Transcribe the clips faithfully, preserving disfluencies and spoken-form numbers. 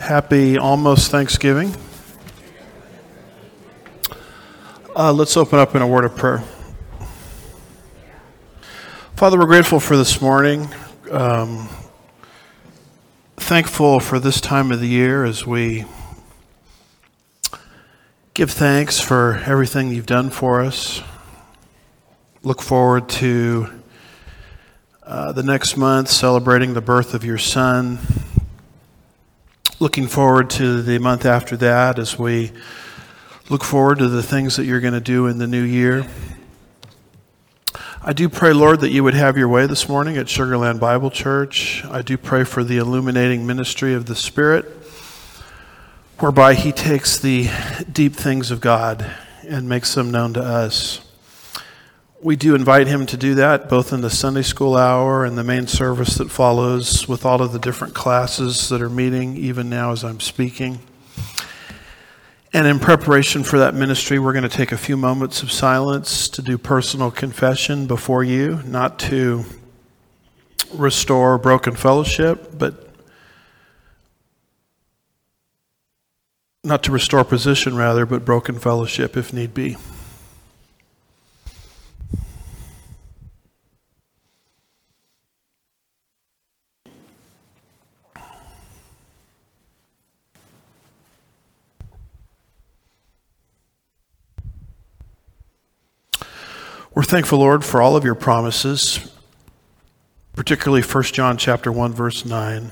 Happy almost Thanksgiving. Uh, let's open up in a word of prayer. Father, we're grateful for this morning. Um, thankful for this time of the year as we give thanks for everything you've done for us. Look forward to uh, the next month celebrating the birth of your son. Looking forward to the month after that as we look forward to the things that you're going to do in the new year. I do pray, Lord, that you would have your way this morning at Sugar Land Bible Church. I do pray for the illuminating ministry of the Spirit, whereby he takes the deep things of God and makes them known to us. We do invite him to do that, both in the Sunday school hour and the main service that follows with all of the different classes that are meeting, even now as I'm speaking. And in preparation for that ministry, we're going to take a few moments of silence to do personal confession before you, not to restore broken fellowship, but not to restore position, rather, but broken fellowship if need be. We're thankful, Lord, for all of your promises, particularly First John chapter one, verse nine.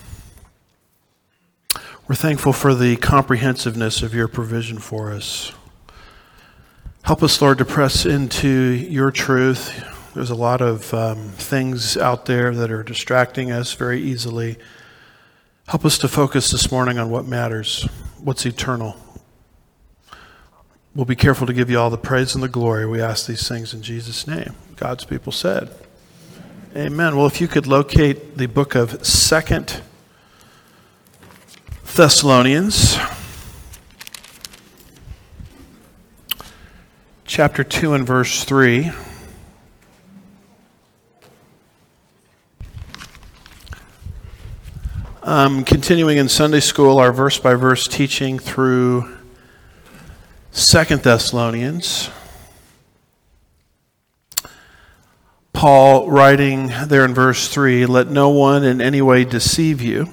We're thankful for the comprehensiveness of your provision for us. Help us, Lord, to press into your truth. There's a lot of um, things out there that are distracting us very easily. Help us to focus this morning on what matters, what's eternal. We'll be careful to give you all the praise and the glory. We ask these things in Jesus' name. God's people said, amen. Well, if you could locate the book of Second Thessalonians, chapter two and verse three. Um, continuing in Sunday school, our verse-by-verse teaching through Second Thessalonians. Paul writing there in verse three, "Let no one in any way deceive you,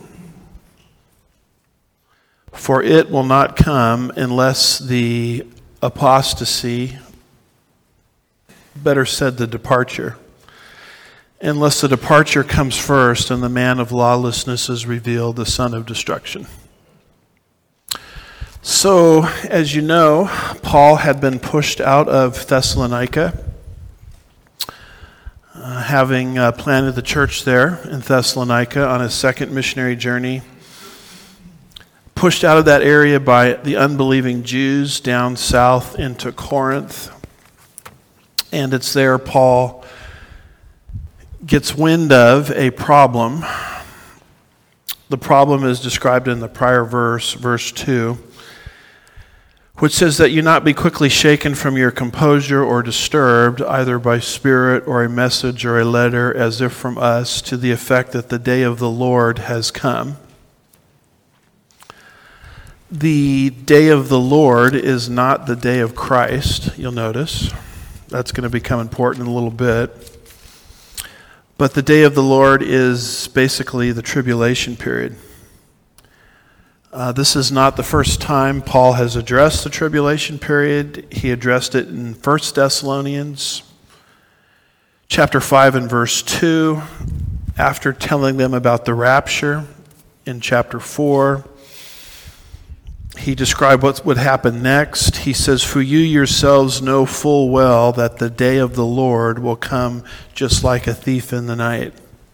for it will not come unless the apostasy, better said the departure, unless the departure comes first and the man of lawlessness is revealed, the son of destruction." So, as you know, Paul had been pushed out of Thessalonica, uh, having uh, planted the church there in Thessalonica on his second missionary journey. Pushed out of that area by the unbelieving Jews down south into Corinth. And it's there Paul gets wind of a problem. The problem is described in the prior verse, verse two. Which says that you not be quickly shaken from your composure or disturbed, either by spirit or a message or a letter, as if from us, to the effect that the day of the Lord has come. The day of the Lord is not the day of Christ, you'll notice. That's going to become important in a little bit. But the day of the Lord is basically the tribulation period. Uh, this is not the first time Paul has addressed the tribulation period. He addressed it in First Thessalonians chapter five and verse two, after telling them about the rapture in chapter four. He described what would happen next. He says, "For you yourselves know full well that the day of the Lord will come just like a thief in the night."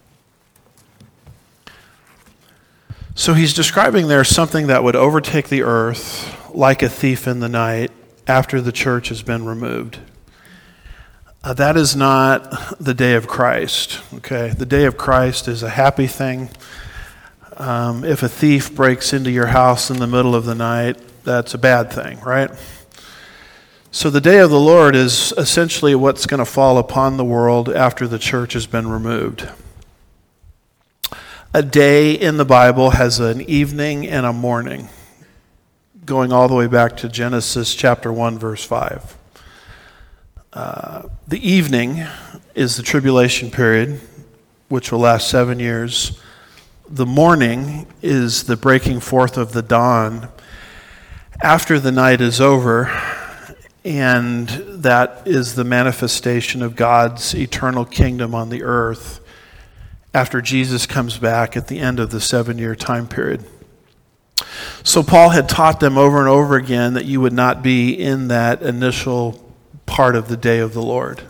So he's describing there something that would overtake the earth like a thief in the night after the church has been removed. Uh, that is not the day of Christ, okay? The day of Christ is a happy thing. Um, if a thief breaks into your house in the middle of the night, that's a bad thing, right? So the day of the Lord is essentially what's going to fall upon the world after the church has been removed. A day in the Bible has an evening and a morning, going all the way back to Genesis chapter one, verse five. Uh, the evening is the tribulation period, which will last seven years. The morning is the breaking forth of the dawn after the night is over, and that is the manifestation of God's eternal kingdom on the earth after Jesus comes back at the end of the seven-year time period. So Paul had taught them over and over again that you would not be in that initial part of the day of the Lord.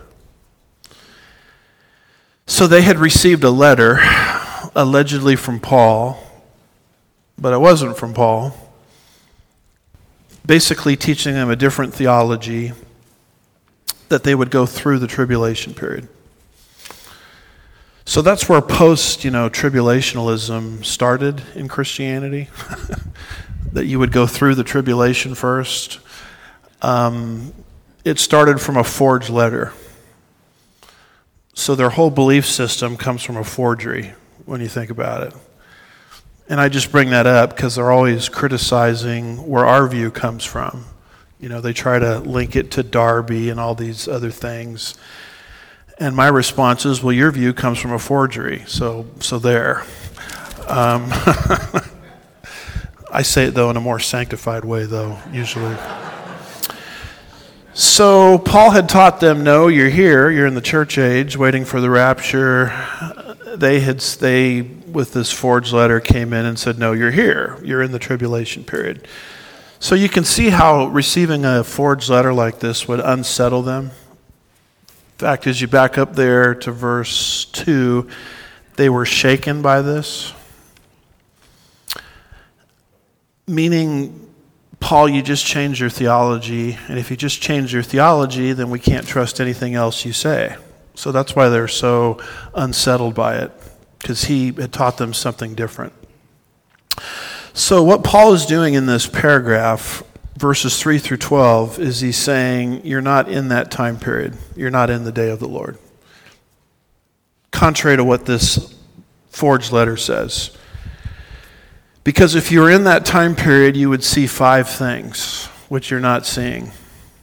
So they had received a letter, allegedly from Paul, but it wasn't from Paul, basically teaching them a different theology, that they would go through the tribulation period. So that's where post, you know, tribulationalism started in Christianity, that you would go through the tribulation first. Um, it started from a forged letter. So their whole belief system comes from a forgery when you think about it. And I just bring that up because they're always criticizing where our view comes from. You know, they try to link it to Darby and all these other things. And my response is, well, your view comes from a forgery, so so there. Um, I say it, though, in a more sanctified way, though, usually. So Paul had taught them, no, you're here, you're in the church age, waiting for the rapture. They had, they, with this forged letter, came in and said, no, you're here, you're in the tribulation period. So you can see how receiving a forged letter like this would unsettle them. In fact, as you back up there to verse two, they were shaken by this. Meaning, Paul, you just changed your theology, and if you just change your theology, then we can't trust anything else you say. So that's why they're so unsettled by it, because he had taught them something different. So what Paul is doing in this paragraph, verses three through twelve, is he's saying you're not in that time period. You're not in the day of the Lord. Contrary to what this forged letter says. Because if you were in that time period, you would see five things, which you're not seeing.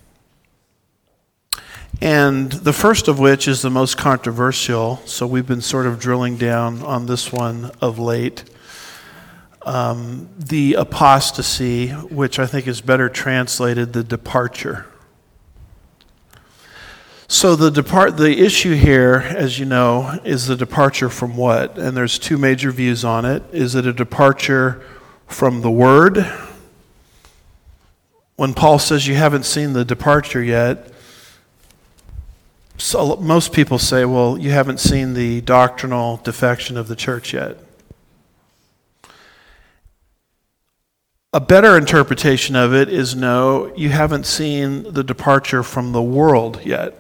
And the first of which is the most controversial, so we've been sort of drilling down on this one of late. Um, the apostasy, which I think is better translated the departure. So the depart the issue here, as you know, is the departure from what? And there's two major views on it. Is it a departure from the Word? When Paul says you haven't seen the departure yet, so most people say, well, you haven't seen the doctrinal defection of the church yet. A better interpretation of it is no, you haven't seen the departure from the world yet.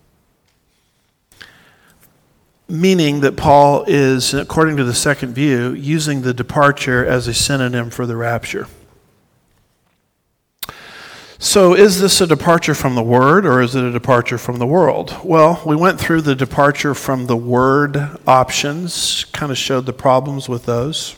Meaning that Paul is, according to the second view, using the departure as a synonym for the rapture. So is this a departure from the Word or is it a departure from the world? Well, we went through the departure from the Word options, kind of showed the problems with those.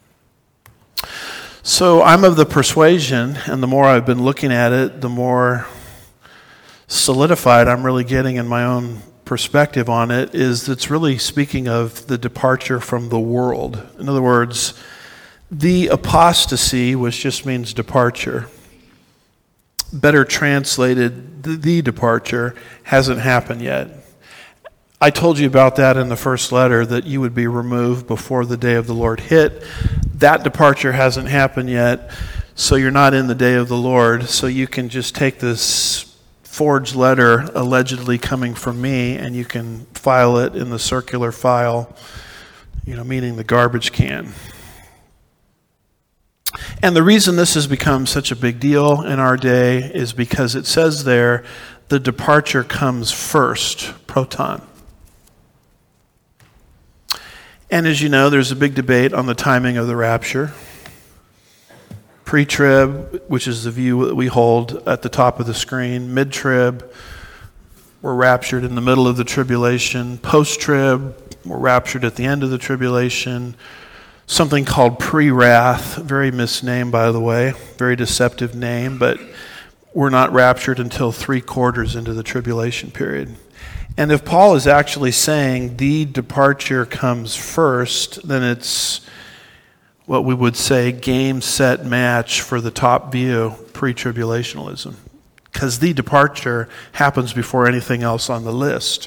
So I'm of the persuasion, and the more I've been looking at it, the more solidified I'm really getting in my own perspective on it, is it's really speaking of the departure from the world. In other words, the apostasy, which just means departure, better translated, the, the departure, hasn't happened yet. I told you about that in the first letter, that you would be removed before the day of the Lord hit. That departure hasn't happened yet, so you're not in the day of the Lord, so you can just take this forged letter allegedly coming from me and you can file it in the circular file, you know, meaning the garbage can. And the reason this has become such a big deal in our day is because it says there, the departure comes first, proton. And as you know, there's a big debate on the timing of the rapture. Pre-trib, which is the view that we hold at the top of the screen. Mid-trib, we're raptured in the middle of the tribulation. Post-trib, we're raptured at the end of the tribulation. something called pre-wrath, very misnamed, by the way, very deceptive name, but we're not raptured until three quarters into the tribulation period. And if Paul is actually saying the departure comes first, then it's what we would say game, set, match for the top view, pre-tribulationalism. Because the departure happens before anything else on the list.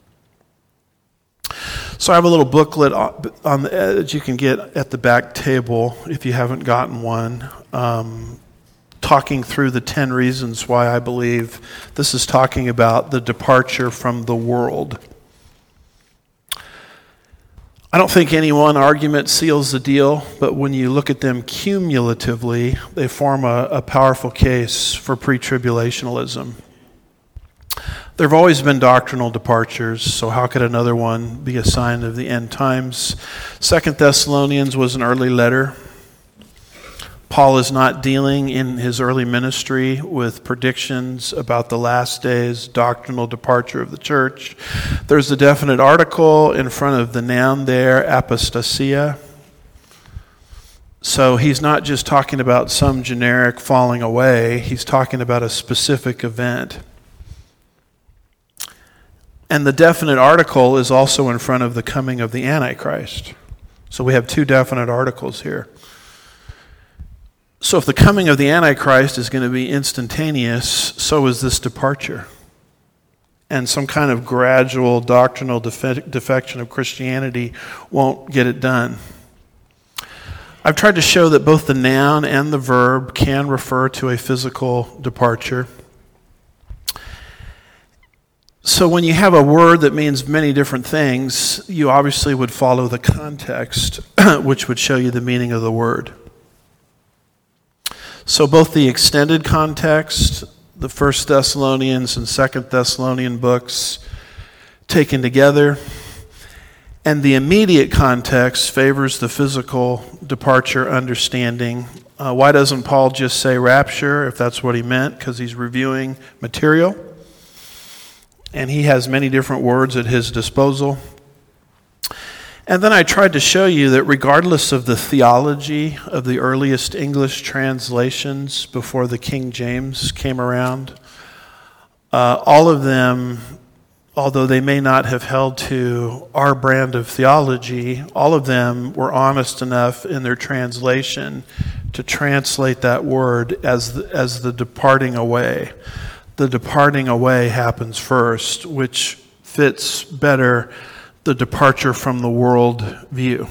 So I have a little booklet on the edge you can get at the back table if you haven't gotten one, um, talking through the ten reasons why I believe this is talking about the departure from the world. I don't think any one argument seals the deal, but when you look at them cumulatively, they form a, a powerful case for pre-tribulationalism. There have always been doctrinal departures, so how could another one be a sign of the end times? Second Thessalonians was an early letter. Paul is not dealing in his early ministry with predictions about the last days, doctrinal departure of the church. There's a definite article in front of the noun there, apostasia. So he's not just talking about some generic falling away, he's talking about a specific event. And the definite article is also in front of the coming of the Antichrist. So we have two definite articles here. So if the coming of the Antichrist is going to be instantaneous, so is this departure. And some kind of gradual doctrinal def- defection of Christianity won't get it done. I've tried to show that both the noun and the verb can refer to a physical departure. So when you have a word that means many different things, you obviously would follow the context, which would show you the meaning of the word. So both the extended context, the First Thessalonians and Second Thessalonian books taken together, and the immediate context favors the physical departure understanding. Uh, why doesn't Paul just say rapture if that's what he meant? Because he's reviewing material. And he has many different words at his disposal. And then I tried to show you that regardless of the theology of the earliest English translations before the King James came around, uh, all of them, although they may not have held to our brand of theology, all of them were honest enough in their translation to translate that word as the, as the departing away. The departing away happens first, which fits better the departure from the world view.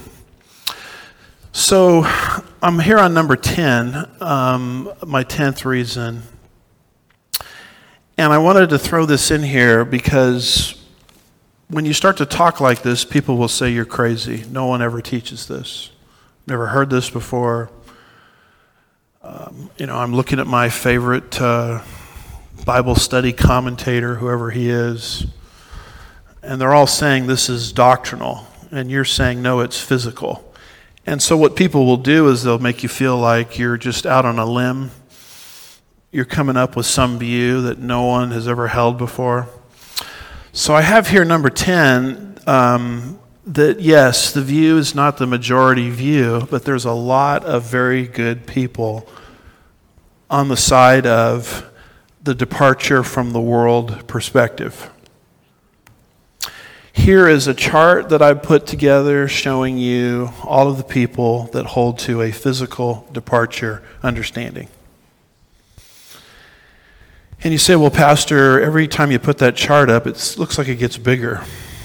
So I'm here on number ten, um, my tenth reason. And I wanted to throw this in here because when you start to talk like this, people will say you're crazy. No one ever teaches this. Never heard this before. Um, you know, I'm looking at my favorite uh, Bible study commentator, whoever he is, and they're all saying this is doctrinal, and you're saying, no, it's physical. And so what people will do is they'll make you feel like you're just out on a limb. You're coming up with some view that no one has ever held before. So I have here number ten, um, that yes, the view is not the majority view, but there's a lot of very good people on the side of the departure from the world perspective. Here is a chart that I put together showing you all of the people that hold to a physical departure understanding. And you say, well, Pastor, every time you put that chart up, it looks like it gets bigger.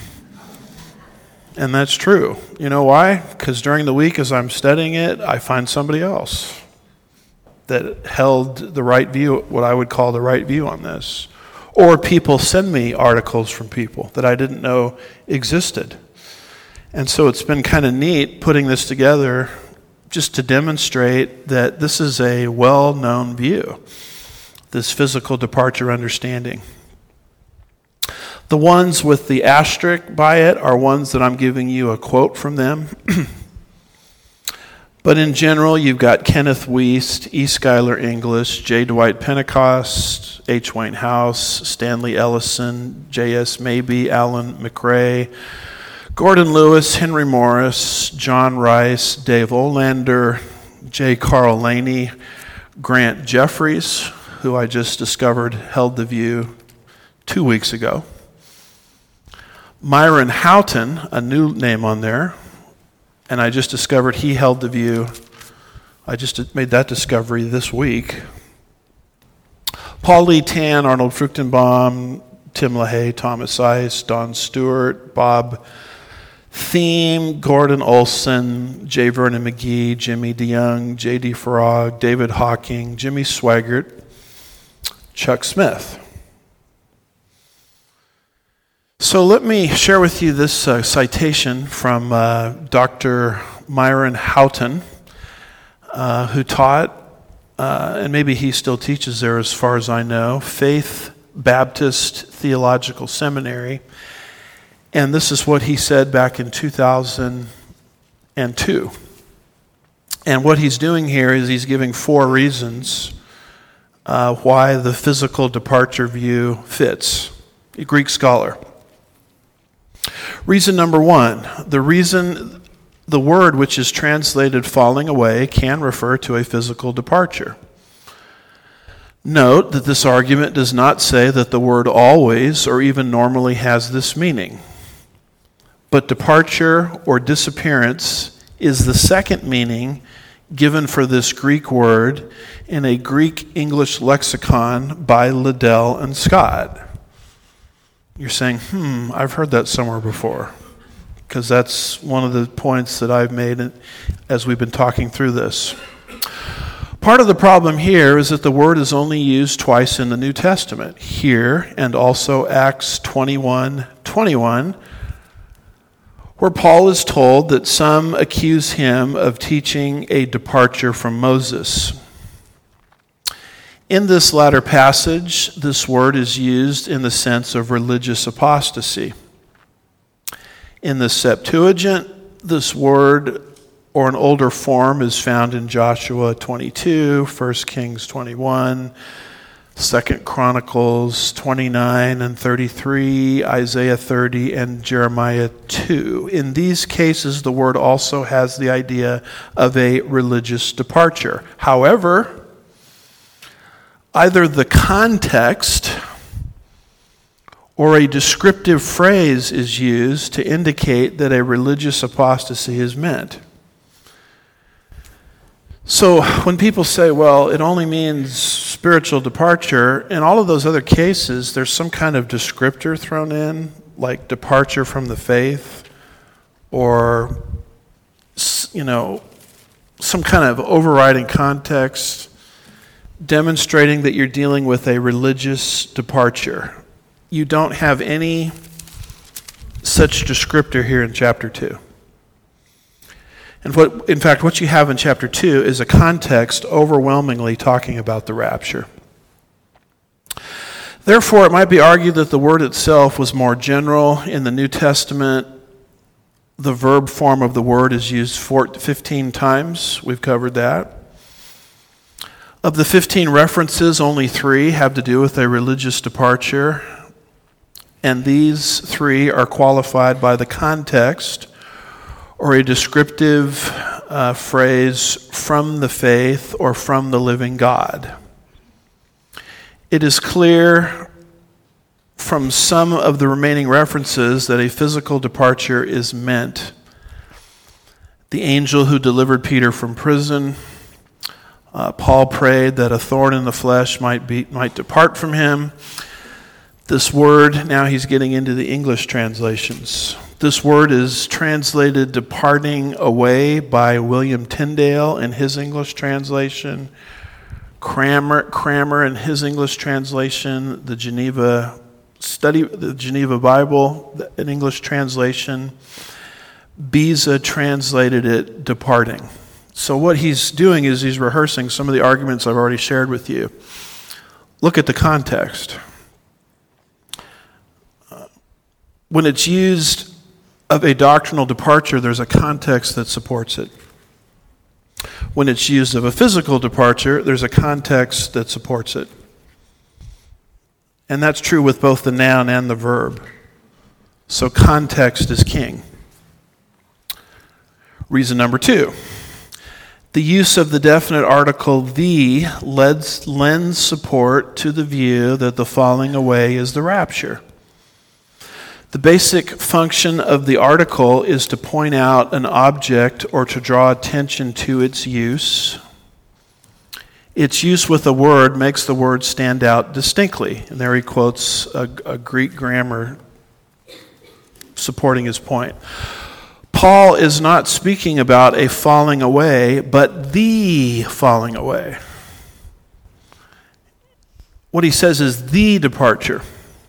And that's true. You know why? Because during the week as I'm studying it, I find somebody else that held the right view, what I would call the right view on this. Or people send me articles from people that I didn't know existed. And so it's been kind of neat putting this together just to demonstrate that this is a well-known view, this physical departure understanding. The ones with the asterisk by it are ones that I'm giving you a quote from them. But in general, you've got Kenneth Wiest, E. Schuyler English, J. Dwight Pentecost, H. Wayne House, Stanley Ellison, J S. Mabee, Alan McRae, Gordon Lewis, Henry Morris, John Rice, Dave Olander, J. Carl Laney, Grant Jeffries, who I just discovered held the view two weeks ago. Myron Houghton, a new name on there, and I just discovered he held the view. I just made that discovery this week. Paul Lee Tan, Arnold Fruchtenbaum, Tim LaHaye, Thomas Ice, Don Stewart, Bob Thiem, Gordon Olson, J. Vernon McGee, Jimmy DeYoung, J D. Farag, David Hawking, Jimmy Swaggart, Chuck Smith. So let me share with you this uh, citation from uh, Doctor Myron Houghton, uh, who taught, uh, and maybe he still teaches there as far as I know, Faith Baptist Theological Seminary. And this is what he said back in two thousand two. And what he's doing here is he's giving four reasons uh, why the physical departure view fits. A Greek scholar. Reason number one, the reason the word which is translated falling away can refer to a physical departure. Note that this argument does not say that the word always or even normally has this meaning. But departure or disappearance is the second meaning given for this Greek word in a Greek-English lexicon by Liddell and Scott. You're saying, hmm, I've heard that somewhere before, because that's one of the points that I've made as we've been talking through this. Part of the problem here is that the word is only used twice in the New Testament, here and also Acts twenty-one twenty-one, where Paul is told that some accuse him of teaching a departure from Moses. In this latter passage, this word is used in the sense of religious apostasy. In the Septuagint, this word or an older form is found in Joshua twenty-two, First Kings twenty-one, Second Chronicles twenty-nine and thirty-three, Isaiah thirty, and Jeremiah two. In these cases, the word also has the idea of a religious departure. However, either the context or a descriptive phrase is used to indicate that a religious apostasy is meant. So when people say, well, it only means spiritual departure, in all of those other cases, there's some kind of descriptor thrown in, like departure from the faith, or, you know, some kind of overriding context demonstrating that you're dealing with a religious departure. You don't have any such descriptor here in chapter two. And what, in fact, what you have in chapter two is a context overwhelmingly talking about the rapture. Therefore, it might be argued that the word itself was more general. In the New Testament, the verb form of the word is used fifteen times. We've covered that. Of the fifteen references, only three have to do with a religious departure, and these three are qualified by the context or a descriptive uh, phrase from the faith or from the living God. It is clear from some of the remaining references that a physical departure is meant. The angel who delivered Peter from prison, Uh, Paul prayed that a thorn in the flesh might be might depart from him. This word, now he's getting into the English translations. This word is translated departing away by William Tyndale in his English translation. Cranmer, Cranmer in his English translation, the Geneva Study, the Geneva Bible, an English translation. Beza translated it departing. So what he's doing is he's rehearsing some of the arguments I've already shared with you. Look at the context. Uh, when it's used of a doctrinal departure, there's a context that supports it. When it's used of a physical departure, there's a context that supports it. And that's true with both the noun and the verb. So context is king. Reason number two. The use of the definite article the lends, lends support to the view that the falling away is the rapture. The basic function of the article is to point out an object or to draw attention to its use. Its use with a word makes the word stand out distinctly. And there he quotes a, a Greek grammar supporting his point. Paul is not speaking about a falling away, but the falling away. What he says is the departure.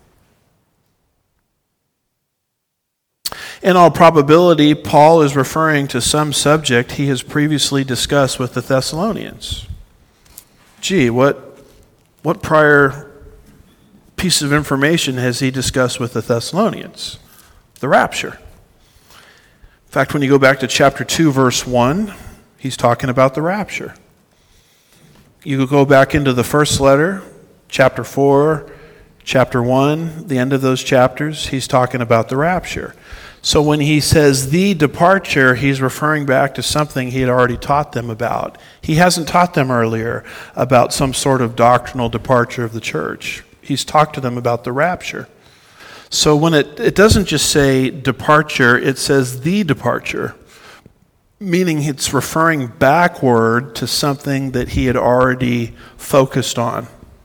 In all probability, Paul is referring to some subject he has previously discussed with the Thessalonians. Gee, what, what prior piece of information has he discussed with the Thessalonians? The rapture. In fact, when you go back to chapter two, verse one, he's talking about the rapture. You go back into the first letter, chapter four, chapter one, the end of those chapters, he's talking about the rapture. So when he says the departure, he's referring back to something he had already taught them about. He hasn't taught them earlier about some sort of doctrinal departure of the church. He's talked to them about the rapture. So when it, it doesn't just say departure, it says the departure, meaning it's referring backward to something that he had already focused on.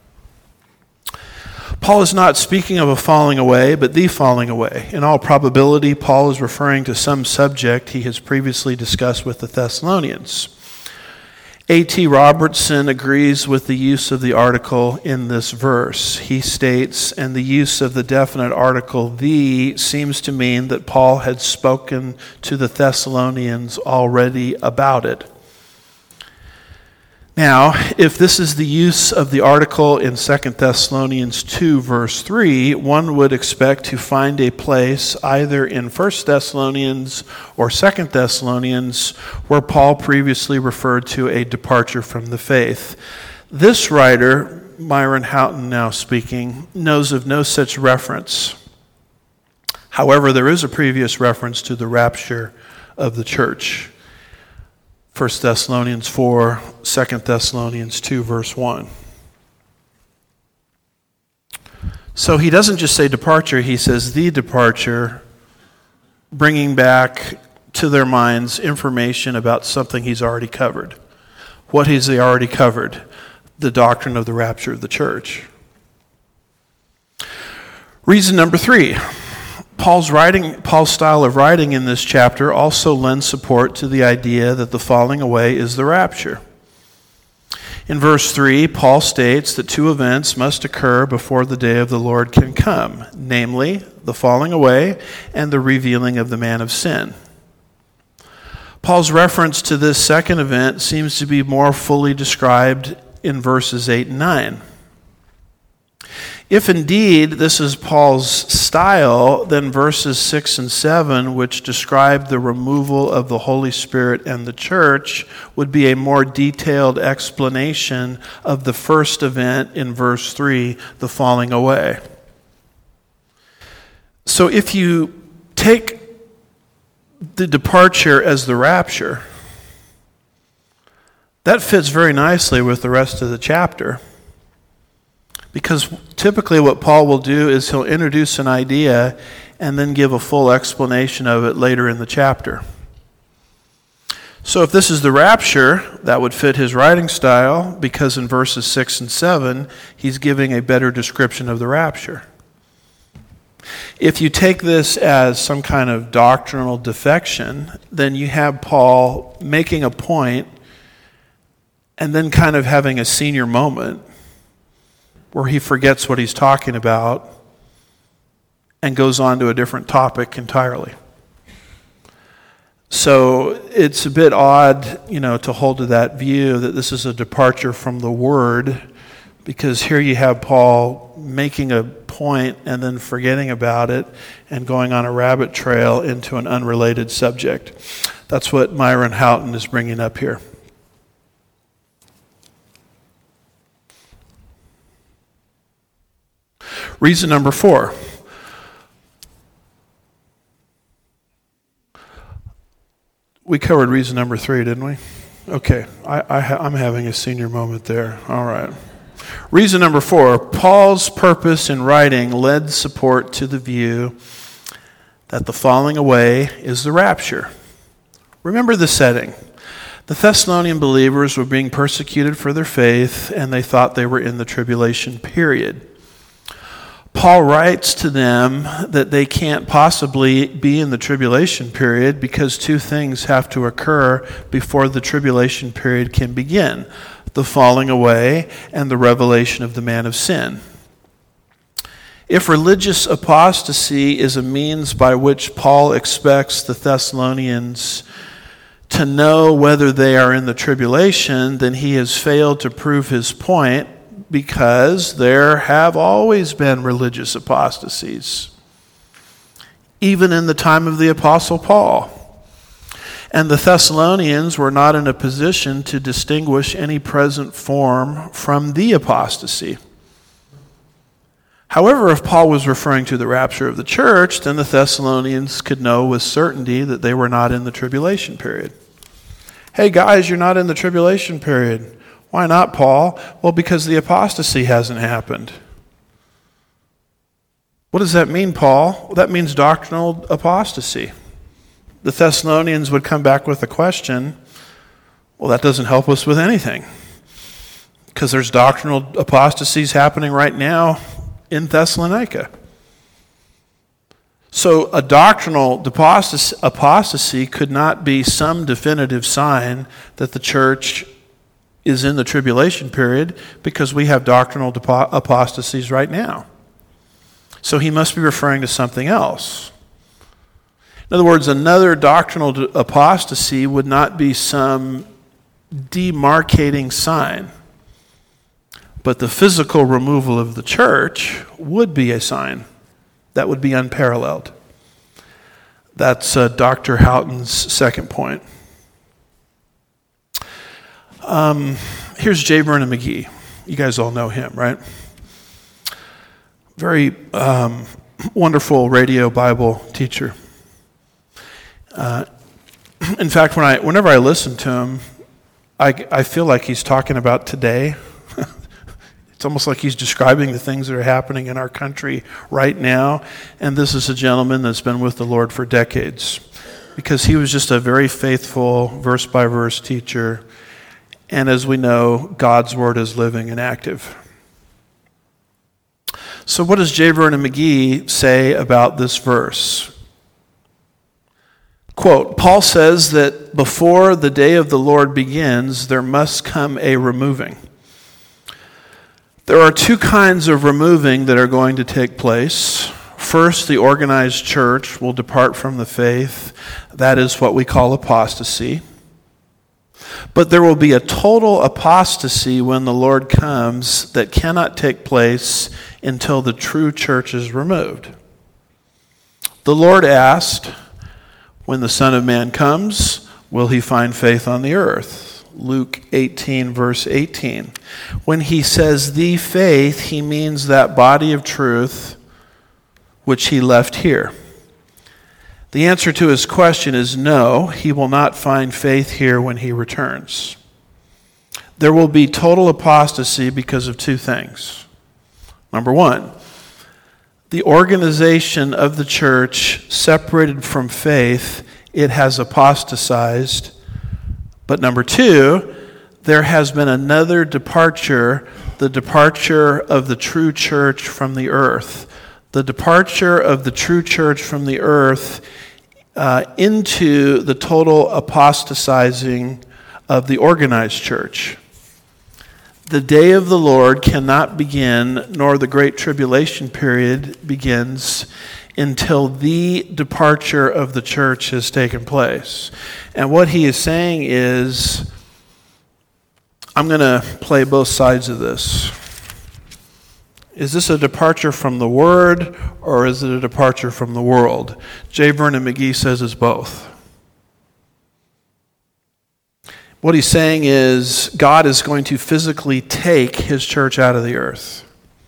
Paul is not speaking of a falling away, but the falling away. In all probability, Paul is referring to some subject he has previously discussed with the Thessalonians. A T Robertson agrees with the use of the article in this verse. He states, and the use of the definite article the seems to mean that Paul had spoken to the Thessalonians already about it. Now, if this is the use of the article in Second Thessalonians two, verse three, one would expect to find a place either in First Thessalonians or Second Thessalonians where Paul previously referred to a departure from the faith. This writer, Myron Houghton now speaking, knows of no such reference. However, there is a previous reference to the rapture of the church. First Thessalonians four, Second Thessalonians two, verse one. So he doesn't just say departure, he says the departure, bringing back to their minds information about something he's already covered. What has he already covered? The doctrine of the rapture of the church. Reason number three. Paul's writing, Paul's style of writing in this chapter also lends support to the idea that the falling away is the rapture. In verse three, Paul states that two events must occur before the day of the Lord can come, namely, the falling away and the revealing of the man of sin. Paul's reference to this second event seems to be more fully described in verses eight and nine. If indeed this is Paul's style, then verses six and seven, which describe the removal of the Holy Spirit and the church, would be a more detailed explanation of the first event in verse three, the falling away. So if you take the departure as the rapture, that fits very nicely with the rest of the chapter. Because typically what Paul will do is he'll introduce an idea and then give a full explanation of it later in the chapter. So if this is the rapture, that would fit his writing style, because in verses six and seven, he's giving a better description of the rapture. If you take this as some kind of doctrinal defection, then you have Paul making a point and then kind of having a senior moment where he forgets what he's talking about and goes on to a different topic entirely. So it's a bit odd, you know, to hold to that view that this is a departure from the Word, because here you have Paul making a point and then forgetting about it and going on a rabbit trail into an unrelated subject. That's what Myron Houghton is bringing up here. Reason number four. We covered reason number three, didn't we? Okay, I, I ha- I'm having a senior moment there. All right. Reason number four, Paul's purpose in writing led support to the view that the falling away is the rapture. Remember the setting. The Thessalonian believers were being persecuted for their faith, and they thought they were in the tribulation period. Paul writes to them that they can't possibly be in the tribulation period because two things have to occur before the tribulation period can begin: the falling away and the revelation of the man of sin. If religious apostasy is a means by which Paul expects the Thessalonians to know whether they are in the tribulation, then he has failed to prove his point, because there have always been religious apostasies, even in the time of the Apostle Paul. And the Thessalonians were not in a position to distinguish any present form from the apostasy. However, if Paul was referring to the rapture of the church, then the Thessalonians could know with certainty that they were not in the tribulation period. Hey guys, you're not in the tribulation period. Why not, Paul? Well, because the apostasy hasn't happened. What does that mean, Paul? Well, that means doctrinal apostasy. The Thessalonians would come back with a question. Well, that doesn't help us with anything, because there's doctrinal apostasies happening right now in Thessalonica. So a doctrinal apostasy could not be some definitive sign that the church is in the tribulation period, because we have doctrinal apostasies right now. So he must be referring to something else. In other words, another doctrinal apostasy would not be some demarcating sign, but the physical removal of the church would be a sign that would be unparalleled. That's uh, Doctor Houghton's second point. Um, here's J. Vernon McGee. You guys all know him, right? Very um, wonderful radio Bible teacher. Uh, in fact, when I, whenever I listen to him, I, I feel like he's talking about today. It's almost like he's describing the things that are happening in our country right now. And this is a gentleman that's been with the Lord for decades, because he was just a very faithful verse-by-verse teacher. And as we know, God's word is living and active. So what does J. Vernon McGee say about this verse? Quote, Paul says that before the day of the Lord begins, there must come a removing. There are two kinds of removing that are going to take place. First, the organized church will depart from the faith. That is what we call apostasy. But there will be a total apostasy when the Lord comes that cannot take place until the true church is removed. The Lord asked, when the Son of Man comes, will he find faith on the earth? Luke eighteen, verse eighteen. When he says the faith, he means that body of truth which he left here. The answer to his question is no, he will not find faith here when he returns. There will be total apostasy because of two things. Number one, the organization of the church separated from faith, it has apostatized. But number two, there has been another departure, the departure of the true church from the earth. The departure of the true church from the earth uh, into the total apostatizing of the organized church. The day of the Lord cannot begin, nor the great tribulation period begins, until the departure of the church has taken place. And what he is saying is, I'm going to play both sides of this. Is this a departure from the Word, or is it a departure from the world? J. Vernon McGee says it's both. What he's saying is, God is going to physically take his church out of the earth.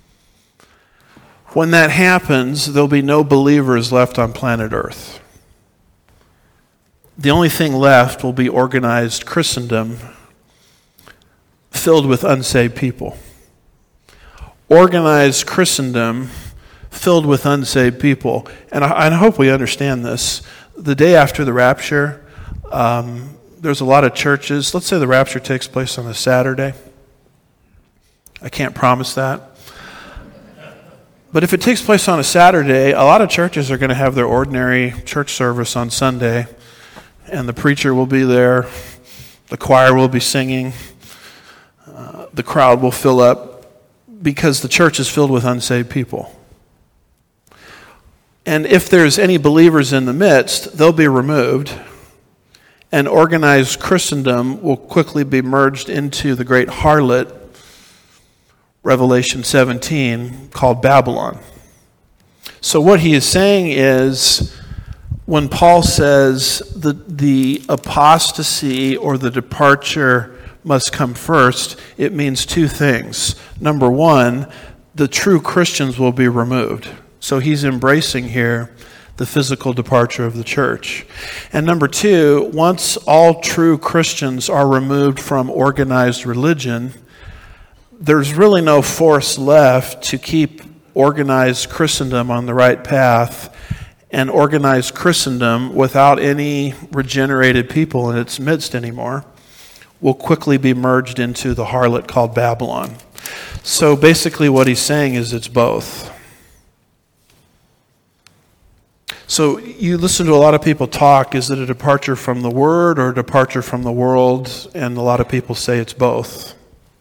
When that happens, there'll be no believers left on planet Earth. the only thing left will be organized Christendom filled with unsaved people. Organized Christendom filled with unsaved people. And I, I hope we understand this. The day after the rapture, um, there's a lot of churches. Let's say the rapture takes place on a Saturday. I can't promise that. But if it takes place on a Saturday, a lot of churches are going to have their ordinary church service on Sunday, and the preacher will be there, the choir will be singing, uh, the crowd will fill up because the church is filled with unsaved people. And if there's any believers in the midst, they'll be removed, and organized Christendom will quickly be merged into the great harlot, Revelation seventeen, called Babylon. So what he is saying is, when Paul says the, the apostasy or the departure must come first, it means two things. Number one, the true Christians will be removed. So he's embracing here the physical departure of the church. And number two, once all true Christians are removed from organized religion, there's really no force left to keep organized Christendom on the right path, and organized Christendom without any regenerated people in its midst anymore will quickly be merged into the harlot called Babylon. So basically what he's saying is it's both. So you listen to a lot of people talk, is it a departure from the Word or a departure from the world? And a lot of people say it's both.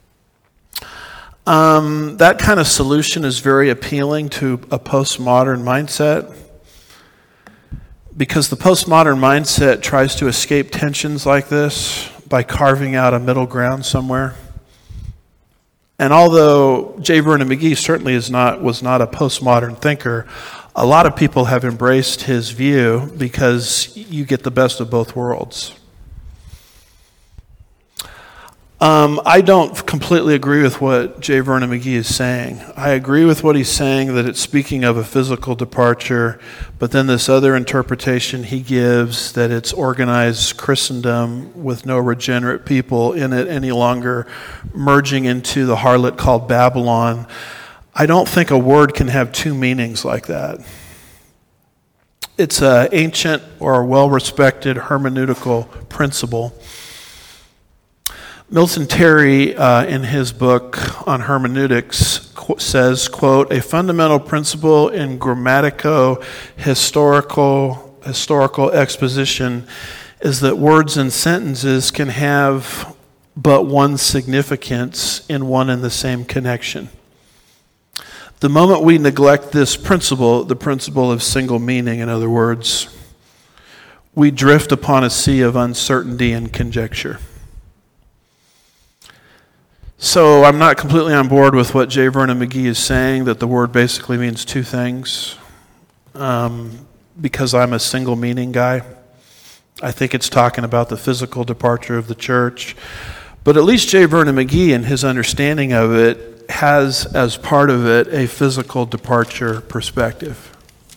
Um, that kind of solution is very appealing to a postmodern mindset, because the postmodern mindset tries to escape tensions like this by carving out a middle ground somewhere. And although J. Vernon McGee certainly is not was not a postmodern thinker, a lot of people have embraced his view because you get the best of both worlds. Um, I don't completely agree with what J. Vernon McGee is saying. I agree with what he's saying, that it's speaking of a physical departure, but then this other interpretation he gives, that it's organized Christendom with no regenerate people in it any longer, merging into the harlot called Babylon. I don't think a word can have two meanings like that. It's an ancient or well-respected hermeneutical principle. Milton Terry, uh, in his book on hermeneutics, qu- says, quote, "A fundamental principle in grammatico-historical historical exposition is that words and sentences can have but one significance in one and the same connection. The moment we neglect this principle, the principle of single meaning, in other words, we drift upon a sea of uncertainty and conjecture." So I'm not completely on board with what J. Vernon McGee is saying, that the word basically means two things, um, because I'm a single meaning guy. I think it's talking about the physical departure of the church. But at least J. Vernon McGee, in his understanding of it, has as part of it a physical departure perspective.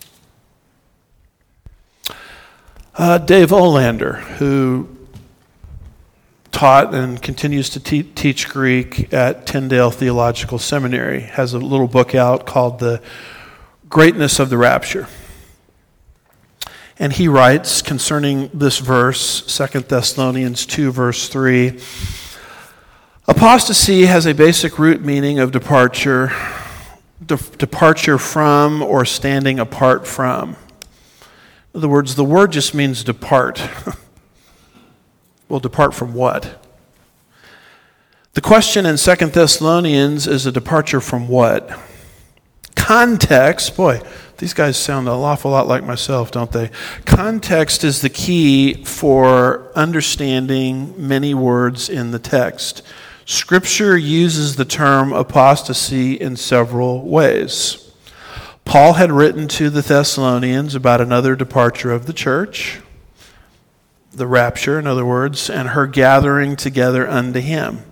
Uh, Dave Olander, who taught and continues to te- teach Greek at Tyndale Theological Seminary, has a little book out called The Greatness of the Rapture. And he writes concerning this verse, Second Thessalonians two, verse three, apostasy has a basic root meaning of departure, de- departure from or standing apart from. In other words, the word just means depart. Well, depart from what? The question in Second Thessalonians is a departure from what? Context, boy, these guys sound an awful lot like myself, don't they? Context is the key for understanding many words in the text. Scripture uses the term apostasy in several ways. Paul had written to the Thessalonians about another departure of the church, the rapture, in other words, and her gathering together unto him.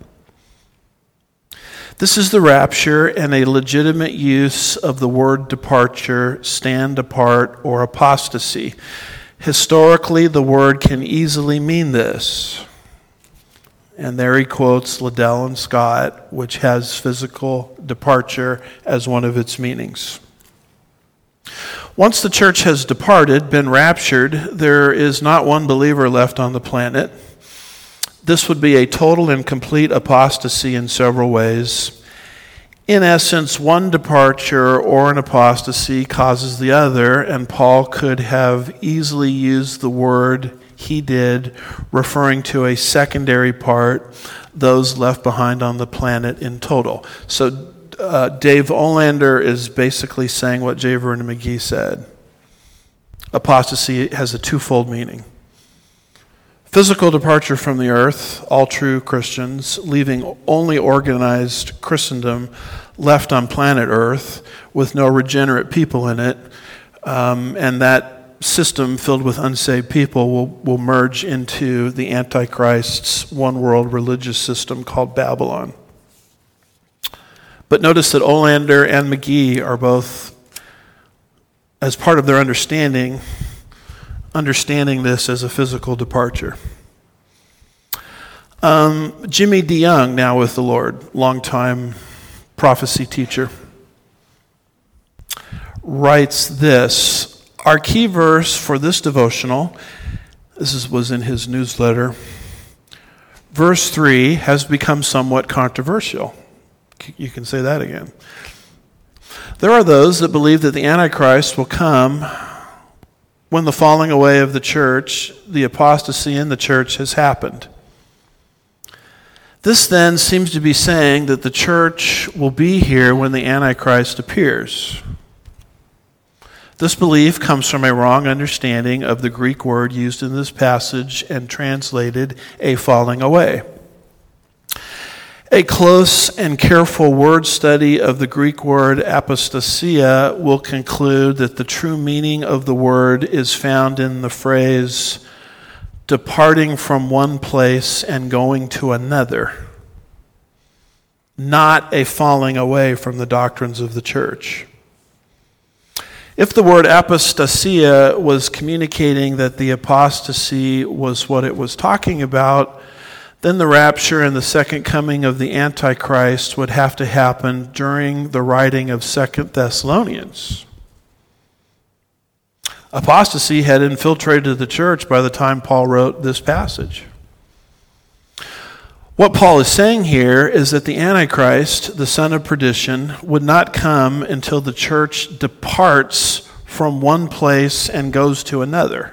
This is the rapture and a legitimate use of the word departure, stand apart, or apostasy. Historically, the word can easily mean this. And there he quotes Liddell and Scott, which has physical departure as one of its meanings. Once the church has departed, been raptured, there is not one believer left on the planet. This would be a total and complete apostasy in several ways. In essence, one departure or an apostasy causes the other, and Paul could have easily used the word he did, referring to a secondary part, those left behind on the planet in total. So uh, Dave Olander is basically saying what J. Vernon McGee said. Apostasy has a twofold meaning. Physical departure from the earth, all true Christians, leaving only organized Christendom left on planet Earth with no regenerate people in it, um, and that system filled with unsaved people will, will merge into the Antichrist's one-world religious system called Babylon. But notice that Olander and McGee are both, as part of their understanding, understanding this as a physical departure. Um, Jimmy DeYoung, now with the Lord, longtime prophecy teacher, writes this. Our key verse for this devotional, this is, was in his newsletter, verse three has become somewhat controversial. You can say that again. There are those that believe that the Antichrist will come when the falling away of the church, the apostasy in the church has happened. This then seems to be saying that the church will be here when the Antichrist appears. This belief comes from a wrong understanding of the Greek word used in this passage and translated a falling away. A close and careful word study of the Greek word apostasia will conclude that the true meaning of the word is found in the phrase departing from one place and going to another, not a falling away from the doctrines of the church. If the word apostasia was communicating that the apostasy was what it was talking about, then the rapture and the second coming of the Antichrist would have to happen during the writing of Second Thessalonians. Apostasy had infiltrated the church by the time Paul wrote this passage. What Paul is saying here is that the Antichrist, the son of perdition, would not come until the church departs from one place and goes to another.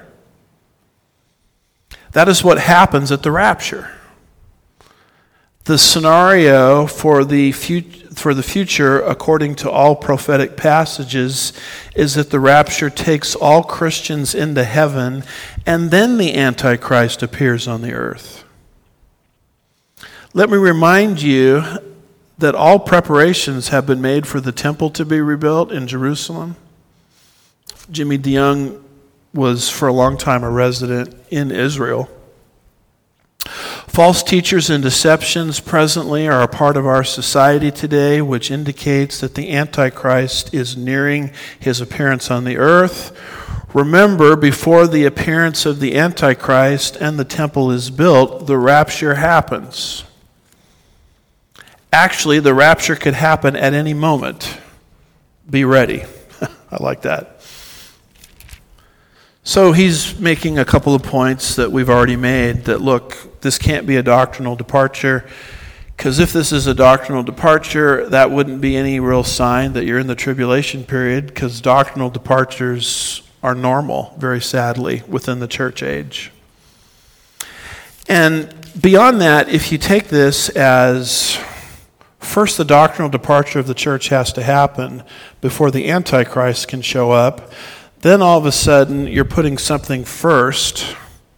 That is what happens at the rapture. The scenario for the fut- for the future, according to all prophetic passages, is that the rapture takes all Christians into heaven, and then the Antichrist appears on the earth. Let me remind you that all preparations have been made for the temple to be rebuilt in Jerusalem. Jimmy DeYoung was for a long time a resident in Israel. False teachers and deceptions presently are a part of our society today, which indicates that the Antichrist is nearing his appearance on the earth. Remember, before the appearance of the Antichrist and the temple is built, the rapture happens. Actually, the rapture could happen at any moment. Be ready. I like that. So he's making a couple of points that we've already made that, look, this can't be a doctrinal departure, because if this is a doctrinal departure, that wouldn't be any real sign that you're in the tribulation period, because doctrinal departures are normal, very sadly, within the church age. And beyond that, if you take this as first the doctrinal departure of the church has to happen before the Antichrist can show up, then all of a sudden you're putting something first.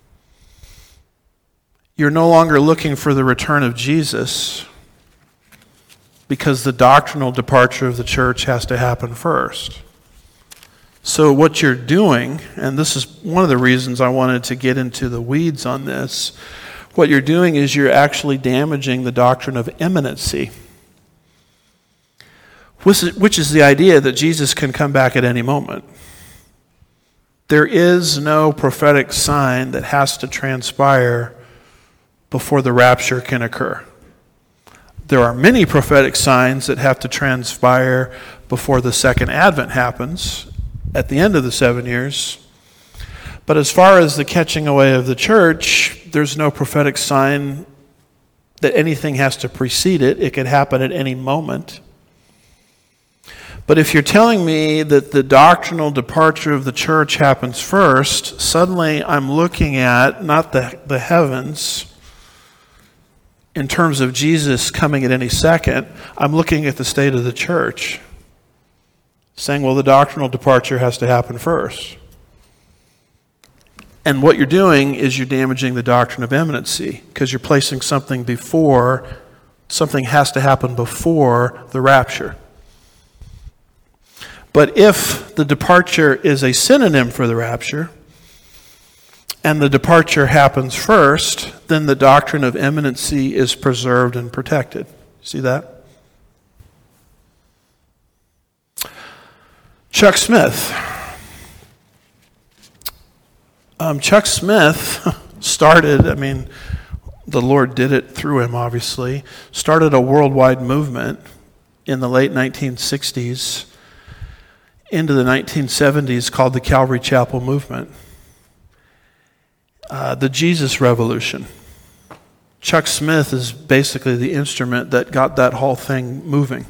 You're no longer looking for the return of Jesus because the doctrinal departure of the church has to happen first. So what you're doing, and this is one of the reasons I wanted to get into the weeds on this, what you're doing is you're actually damaging the doctrine of imminency, which is the idea that Jesus can come back at any moment. There is no prophetic sign that has to transpire before the rapture can occur. There are many prophetic signs that have to transpire before the second advent happens at the end of the seven years. But as far as the catching away of the church, there's no prophetic sign that anything has to precede it. It could happen at any moment. But if you're telling me that the doctrinal departure of the church happens first, suddenly I'm looking at not the, the heavens in terms of Jesus coming at any second. I'm looking at the state of the church, saying, well, the doctrinal departure has to happen first. And what you're doing is you're damaging the doctrine of imminency, because you're placing something before, something has to happen before the rapture. But if the departure is a synonym for the rapture, and the departure happens first, then the doctrine of imminency is preserved and protected. See that? Chuck Smith. Um, Chuck Smith started, I mean, the Lord did it through him, obviously, started a worldwide movement in the late nineteen sixties into the nineteen seventies called the Calvary Chapel Movement. Uh, the Jesus Revolution. Chuck Smith is basically the instrument that got that whole thing moving.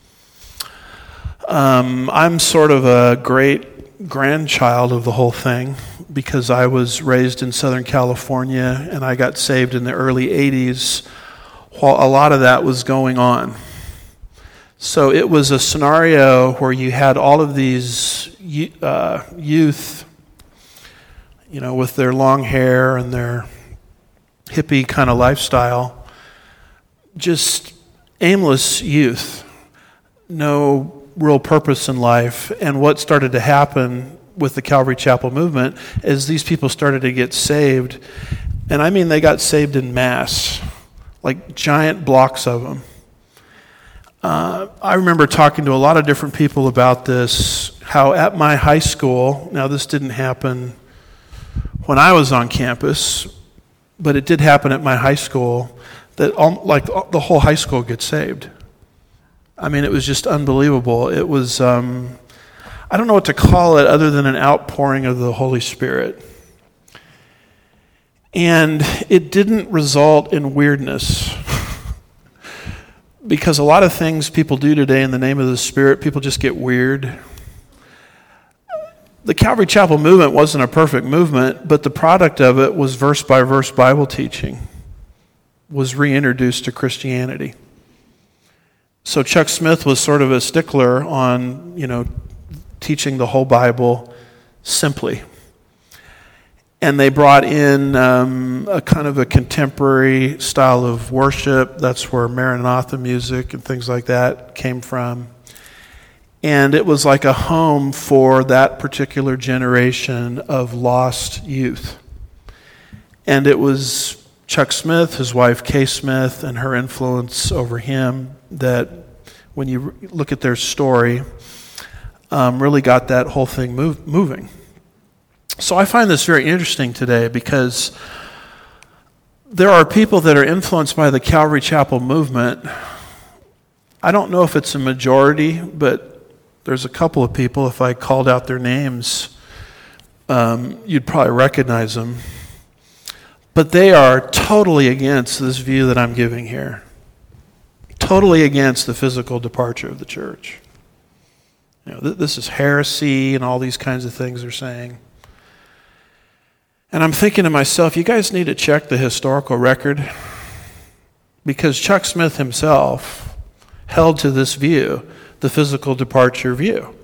Um, I'm sort of a great grandchild of the whole thing because I was raised in Southern California and I got saved in the early eighties while a lot of that was going on. So it was a scenario where you had all of these uh, youth, you know, with their long hair and their hippie kind of lifestyle, just aimless youth, no real purpose in life. And what started to happen with the Calvary Chapel movement is these people started to get saved. And I mean, they got saved in mass, like giant blocks of them. Uh, I remember talking to a lot of different people about this, how at my high school, now this didn't happen when I was on campus, but it did happen at my high school, that all, like the whole high school gets saved. I mean, it was just unbelievable. It was, um, I don't know what to call it other than an outpouring of the Holy Spirit. And it didn't result in weirdness. Because a lot of things people do today in the name of the Spirit, people just get weird. The Calvary Chapel movement wasn't a perfect movement, but the product of it was verse-by-verse Bible teaching, was reintroduced to Christianity. So Chuck Smith was sort of a stickler on, you know, teaching the whole Bible simply. And they brought in um, a kind of a contemporary style of worship. That's where Maranatha music and things like that came from. And it was like a home for that particular generation of lost youth. And it was Chuck Smith, his wife Kay Smith, and her influence over him that, when you look at their story, um, really got that whole thing move, moving. So I find this very interesting today because there are people that are influenced by the Calvary Chapel movement. I don't know if it's a majority, but there's a couple of people, if I called out their names, um, you'd probably recognize them. But they are totally against this view that I'm giving here. Totally against the physical departure of the church. You know, th- this is heresy and all these kinds of things they're saying. And I'm thinking to myself, you guys need to check the historical record, because Chuck Smith himself held to this view, the physical departure view.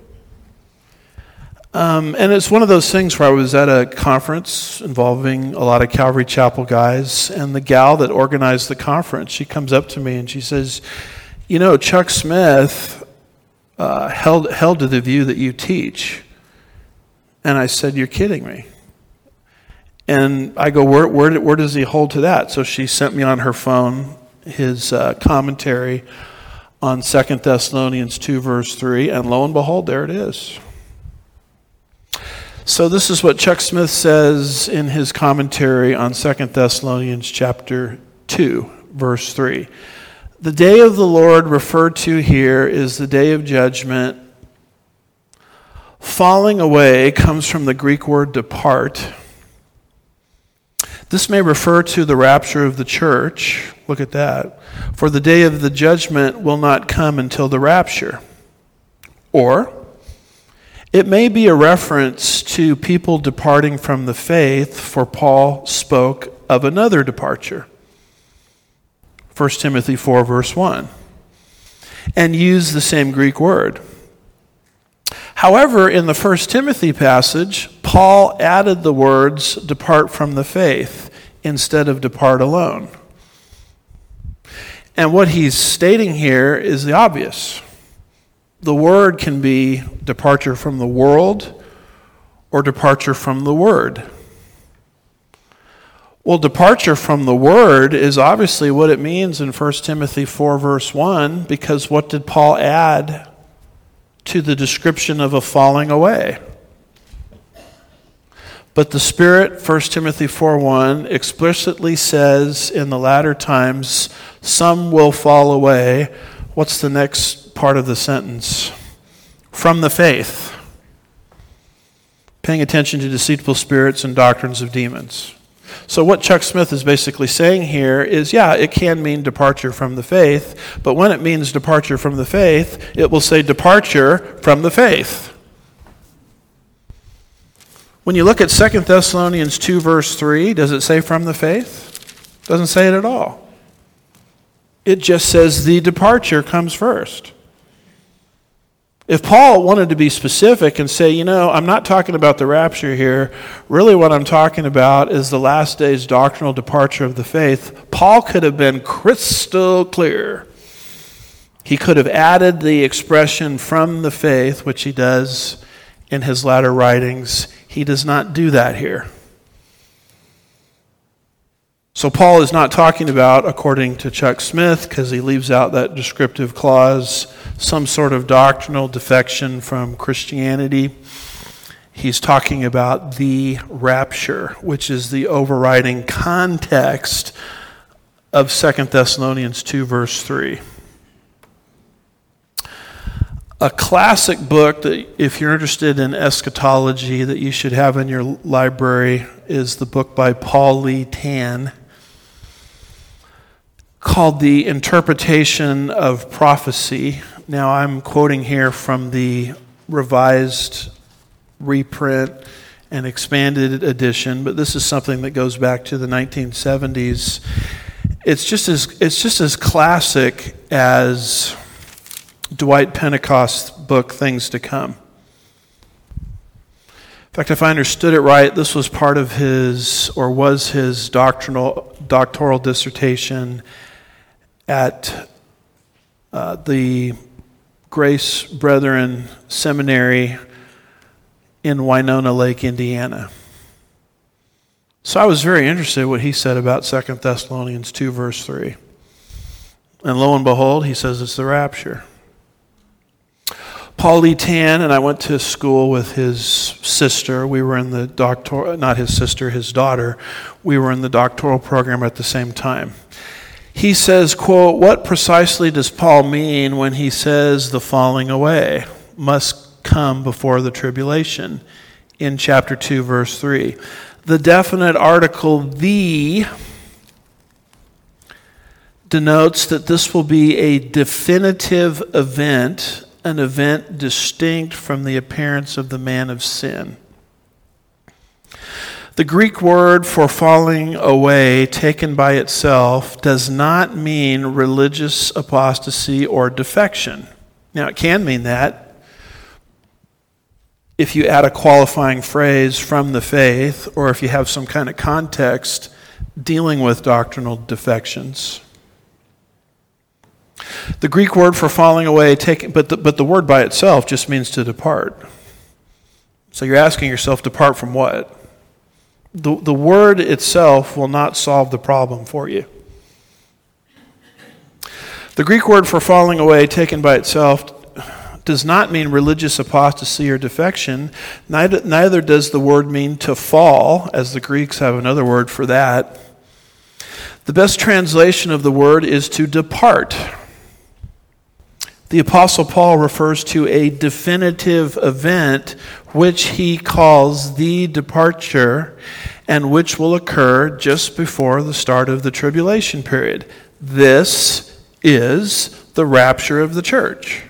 Um, and it's one of those things where I was at a conference involving a lot of Calvary Chapel guys, and the gal that organized the conference, she comes up to me and she says, you know, Chuck Smith uh, held held to the view that you teach. And I said, you're kidding me. And I go, where, where, where does he hold to that? So she sent me on her phone his uh, commentary on Second Thessalonians two, verse three, and lo and behold, there it is. So this is what Chuck Smith says in his commentary on Second Thessalonians chapter two, verse three. The day of the Lord referred to here is the day of judgment. Falling away comes from the Greek word depart. This may refer to the rapture of the church. Look at that. For the day of the judgment will not come until the rapture. Or it may be a reference to people departing from the faith, for Paul spoke of another departure. First Timothy four, verse one. And used the same Greek word. However, in the First Timothy passage, Paul added the words, depart from the faith, instead of depart alone. And what he's stating here is the obvious. The word can be departure from the world or departure from the word. Well, departure from the word is obviously what it means in First Timothy four, verse one, because what did Paul add to the description of a falling away? But the Spirit, First Timothy four one, explicitly says in the latter times, some will fall away. What's the next part of the sentence? From the faith. Paying attention to deceitful spirits and doctrines of demons. So what Chuck Smith is basically saying here is, yeah, it can mean departure from the faith, but when it means departure from the faith, it will say departure from the faith. When you look at Second Thessalonians two, verse three, does it say from the faith? It doesn't say it at all. It just says the departure comes first. If Paul wanted to be specific and say, you know, I'm not talking about the rapture here, really what I'm talking about is the last day's doctrinal departure of the faith, Paul could have been crystal clear. He could have added the expression from the faith, which he does in his latter writings. He does not do that here. So Paul is not talking about, according to Chuck Smith, because he leaves out that descriptive clause, some sort of doctrinal defection from Christianity. He's talking about the rapture, which is the overriding context of Second Thessalonians two, verse three. A classic book that, if you're interested in eschatology, that you should have in your library is the book by Paul Lee Tan, called The Interpretation of Prophecy. Now, I'm quoting here from the revised reprint and expanded edition, but this is something that goes back to the nineteen seventies. It's just as it's just as classic as Dwight Pentecost's book, Things to Come. In fact, if I understood it right, this was part of his, or was his doctrinal doctoral dissertation at uh, the Grace Brethren Seminary in Winona Lake, Indiana. So I was very interested in what he said about Second Thessalonians two, verse three. And lo and behold, he says it's the rapture. Paul Lee Tan and I went to school with his sister. We were in the doctoral, not his sister, his daughter. We were in the doctoral program at the same time. He says, quote, what precisely does Paul mean when he says the falling away must come before the tribulation in chapter two, verse three? The definite article, the, denotes that this will be a definitive event, an event distinct from the appearance of the man of sin. The Greek word for falling away, taken by itself, does not mean religious apostasy or defection. Now, it can mean that if you add a qualifying phrase from the faith, or if you have some kind of context dealing with doctrinal defections. The Greek word for falling away, taken, but the, but the word by itself just means to depart. So you're asking yourself, depart from what? The, the word itself will not solve the problem for you. The Greek word for falling away, taken by itself, does not mean religious apostasy or defection. Neither, neither does the word mean to fall, as the Greeks have another word for that. The best translation of the word is to depart. The Apostle Paul refers to a definitive event which he calls the departure, and which will occur just before the start of the tribulation period. This is the rapture of the church.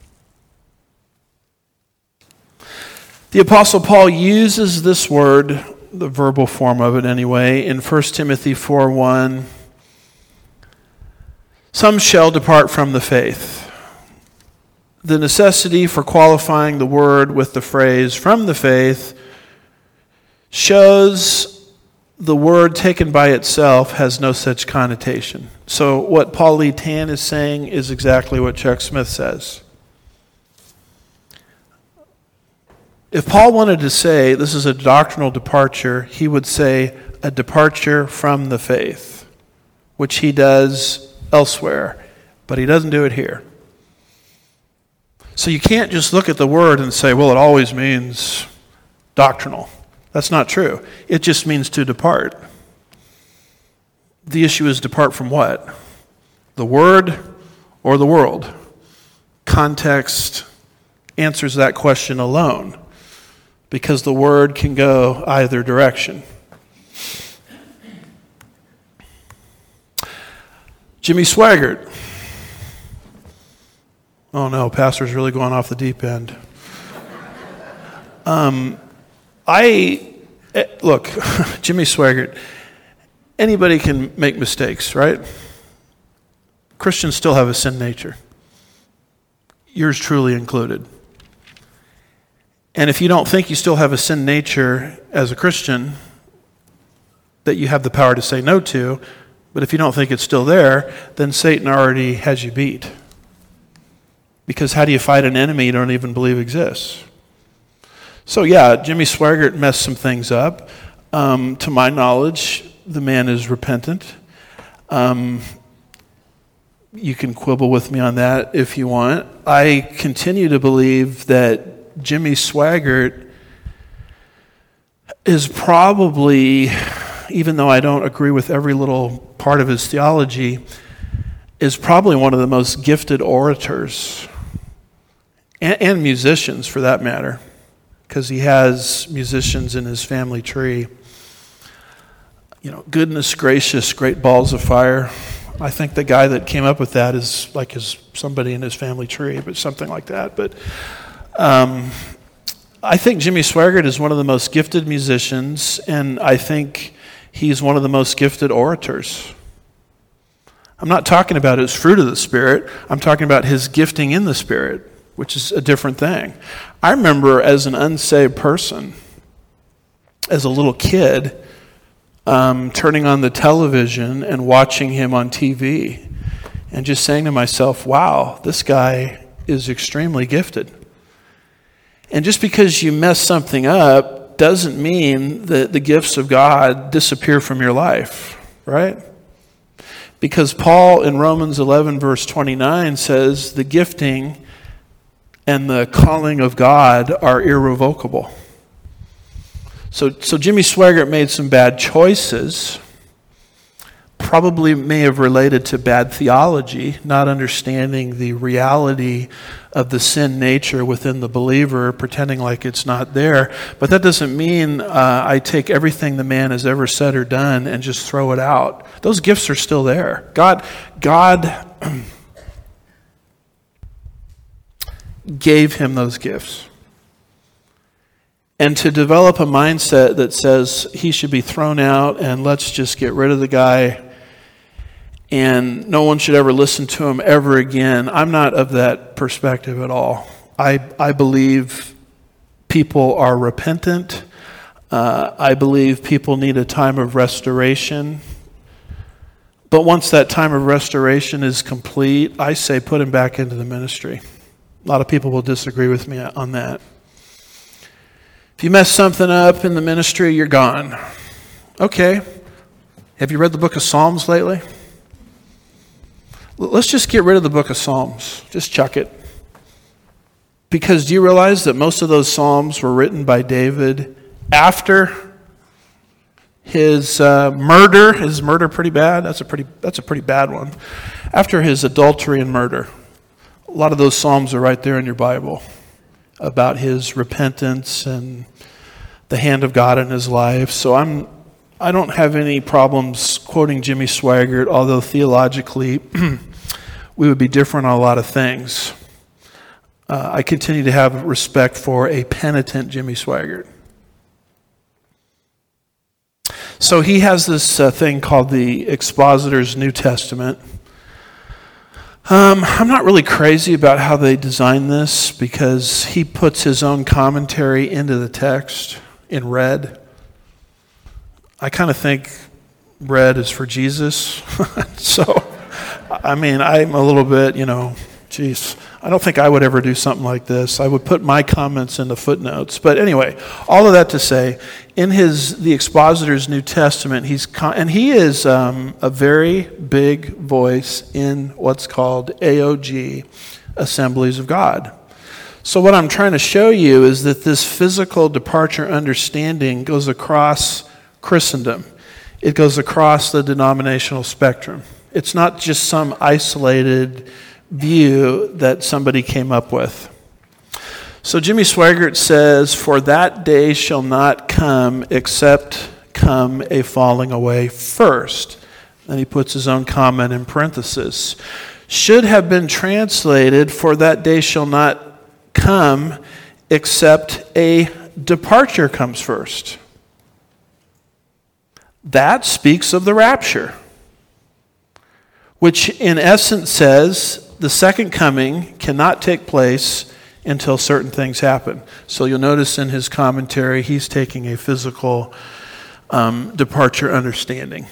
The Apostle Paul uses this word, the verbal form of it anyway, in First Timothy four one. Some shall depart from the faith. The necessity for qualifying the word with the phrase from the faith shows the word taken by itself has no such connotation. So what Paul Lee Tan is saying is exactly what Chuck Smith says. If Paul wanted to say this is a doctrinal departure, he would say a departure from the faith, which he does elsewhere, but he doesn't do it here. So you can't just look at the word and say, well, it always means doctrinal. That's not true. It just means to depart. The issue is depart from what? The word or the world? Context answers that question alone, because the word can go either direction. Jimmy Swaggart. Oh no, pastor's really going off the deep end. Um, I, look, Jimmy Swaggart, anybody can make mistakes, right? Christians still have a sin nature. Yours truly included. And if you don't think you still have a sin nature as a Christian that you have the power to say no to, but if you don't think it's still there, then Satan already has you beat. Because how do you fight an enemy you don't even believe exists? So yeah, Jimmy Swaggart messed some things up. Um, to my knowledge, the man is repentant. Um, you can quibble with me on that if you want. I continue to believe that Jimmy Swaggart is probably, even though I don't agree with every little part of his theology, is probably one of the most gifted orators and, and musicians for that matter, because he has musicians in his family tree. You know, goodness gracious, great balls of fire. I think the guy that came up with that is like his somebody in his family tree, but something like that. But um, I think Jimmy Swaggart is one of the most gifted musicians, and I think he's one of the most gifted orators. I'm not talking about his fruit of the Spirit. I'm talking about his gifting in the Spirit, which is a different thing. I remember as an unsaved person, as a little kid, um, turning on the television and watching him on T V and just saying to myself, wow, this guy is extremely gifted. And just because you mess something up doesn't mean that the gifts of God disappear from your life, right? Because Paul in Romans eleven verse twenty-nine says the gifting and the calling of God are irrevocable. So, so Jimmy Swaggart made some bad choices, probably may have related to bad theology, not understanding the reality of the sin nature within the believer, pretending like it's not there. But that doesn't mean uh, I take everything the man has ever said or done and just throw it out. Those gifts are still there. God, God gave him those gifts. And to develop a mindset that says he should be thrown out and let's just get rid of the guy and no one should ever listen to him ever again, I'm not of that perspective at all. I, I believe people are repentant. Uh, I believe people need a time of restoration. But once that time of restoration is complete, I say put him back into the ministry. A lot of people will disagree with me on that. If you mess something up in the ministry, you're gone. Okay. Have you read the book of Psalms lately? Let's just get rid of the book of Psalms. Just chuck it. Because do you realize that most of those Psalms were written by David after his uh, murder? Is murder pretty bad? That's a pretty, that's a pretty bad one. After his adultery and murder. A lot of those Psalms are right there in your Bible about his repentance and the hand of God in his life. So I'm, I don't have any problems quoting Jimmy Swaggart, although theologically we would be different on a lot of things. Uh, I continue to have respect for a penitent Jimmy Swaggart. So he has this uh, thing called the Expositor's New Testament. Um, I'm not really crazy about how they design this because he puts his own commentary into the text in red. I kind of think red is for Jesus. So, I mean, I'm a little bit, you know, geez, I don't think I would ever do something like this. I would put my comments in the footnotes. But anyway, all of that to say, in his the Expositor's New Testament, he's con- and he is um, a very big voice in what's called A O G, Assemblies of God. So what I'm trying to show you is that this physical departure understanding goes across Christendom. It goes across the denominational spectrum. It's not just some isolated view that somebody came up with. So Jimmy Swaggart says, "For that day shall not come except come a falling away first." Then he puts his own comment in parenthesis. Should have been translated, "For that day shall not come except a departure comes first." That speaks of the rapture, which in essence says the second coming cannot take place until certain things happen. So you'll notice in his commentary, he's taking a physical um, departure understanding.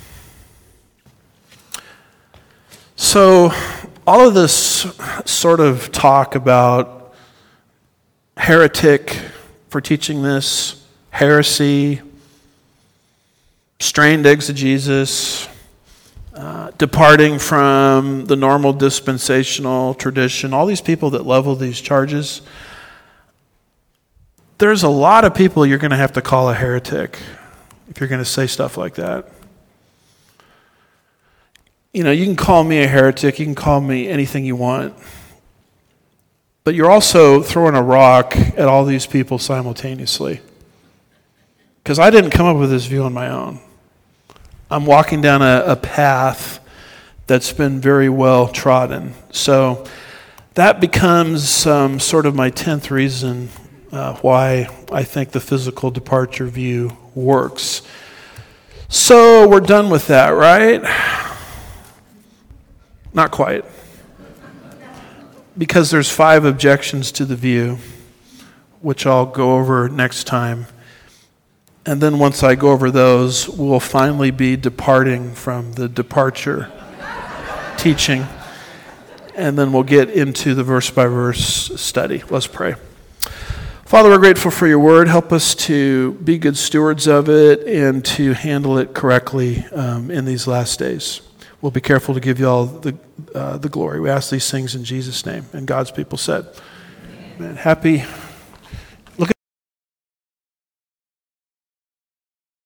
So all of this sort of talk about heretic for teaching this, heresy, strained exegesis, Uh, departing from the normal dispensational tradition, all these people that level these charges, there's a lot of people you're going to have to call a heretic if you're going to say stuff like that. You know, you can call me a heretic, you can call me anything you want, but you're also throwing a rock at all these people simultaneously. Because I didn't come up with this view on my own. I'm walking down a, a path that's been very well trodden. So that becomes um, sort of my tenth reason uh, why I think the physical departure view works. So we're done with that, right? Not quite. Because there's five objections to the view, which I'll go over next time. And then once I go over those, we'll finally be departing from the departure teaching. And then we'll get into the verse-by-verse study. Let's pray. Father, we're grateful for your word. Help us to be good stewards of it and to handle it correctly um, in these last days. We'll be careful to give you all the, uh, the glory. We ask these things in Jesus' name. And God's people said, Amen. Happy